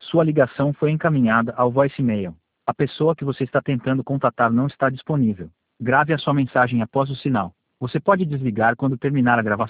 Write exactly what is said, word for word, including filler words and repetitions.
Sua ligação foi encaminhada ao voicemail. A pessoa que você está tentando contatar não está disponível. Grave a sua mensagem após o sinal. Você pode desligar quando terminar a gravação.